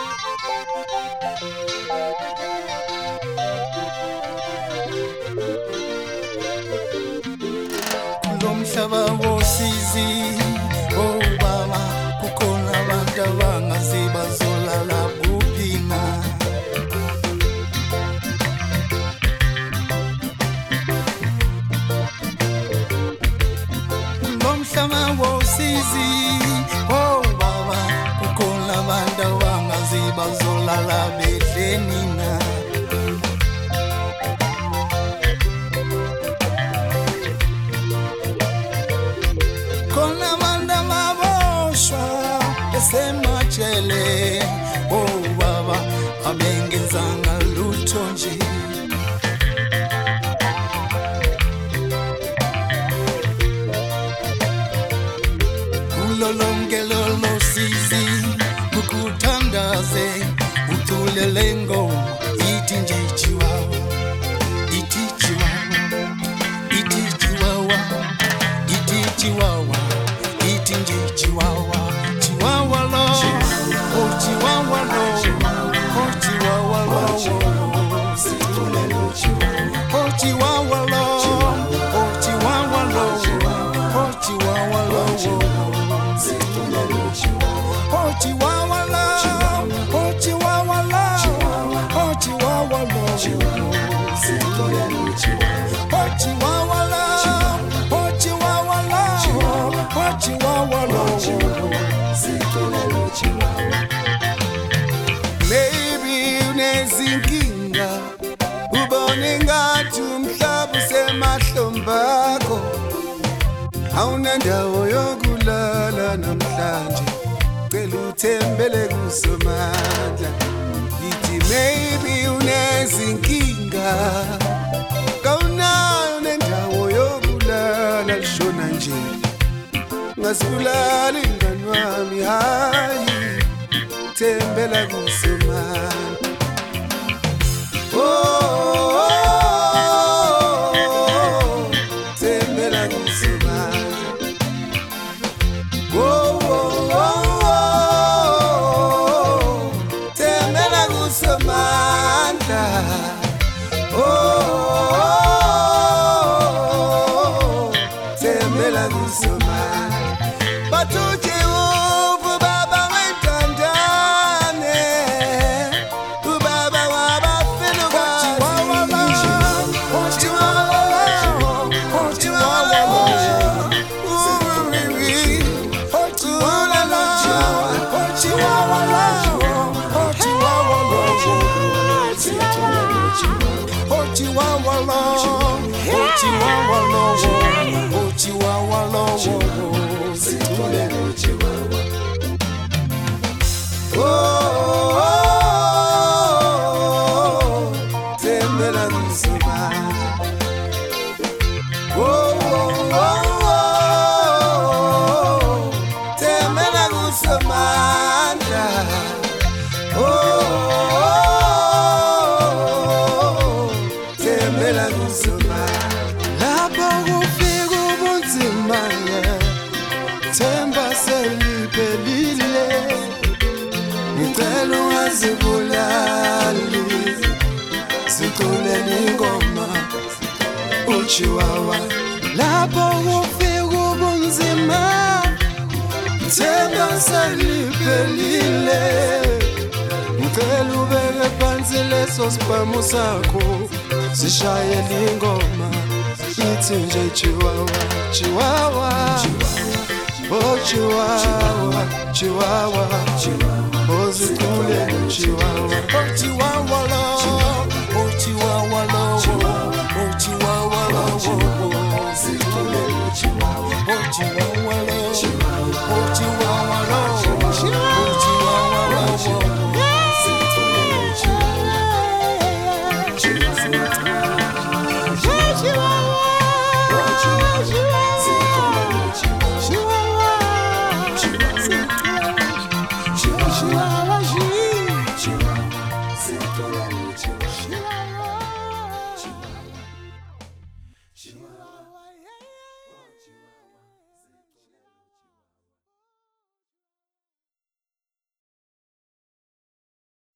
Lomhlaba wosizi oh baba kukhona abantu abangaziba zolala kuphina Lomhlaba wosizi oh baba kukhona abantu abangaziba zolala bedleni na Semachele oh baba abengenzanga lutho nje Ulolonke lolo sizi ukuthandaze uthulele ngoma ithi nje chiwawa ithi chiwawa ithi chiwawa ithi chiwawa ithi nje chiwawa Chihuahua lo, oh Chihuahua lo, oh Chihuahua lo, oh Chihuahua lo, oh Chihuahua lo, oh Chihuahua lo, oh Chihuahua lo, oh Chihuahua lo, Maybe unezinkinga ubone ngathi umhlaba usemahlombakho awuna ndawo yokulala namhlanje cela uthembele kuSomandla ngithi maybe unezinkinga kawunayo nendawo yokulala lishona nje Ngasibulala ingane wami hayi Tembela kuSomandla Oh Tembela kuSomandla Oh Tembela kuSomandla Oh Tembela kuSomandla Batuche uvu baba wetandane Ubaba wabafiluka Tembela kuSomandla Tembela kuSomandla Tembela kuSomandla Lapho kufika ubunzima Themba seliphelile Ngicela ungazibulali Siculele ingoma uChihuahua Lapho kufika ubunzima Themba seliphelile Ngicela ubeke phansi leso sibhamu sakho Sishayele ingoma ithi nje Chihuahua Chihuahua Oh Chihuahua Chihuahua Oh ziculele Chihuahua Oh Chihuahua lo Oh Chihuahua lo Oh Chihuahua lo ziculele Chihuahua Oh Chihuahua lo Oh Chihuahua lo Oh Chihuahua lo ziculele Chihuahua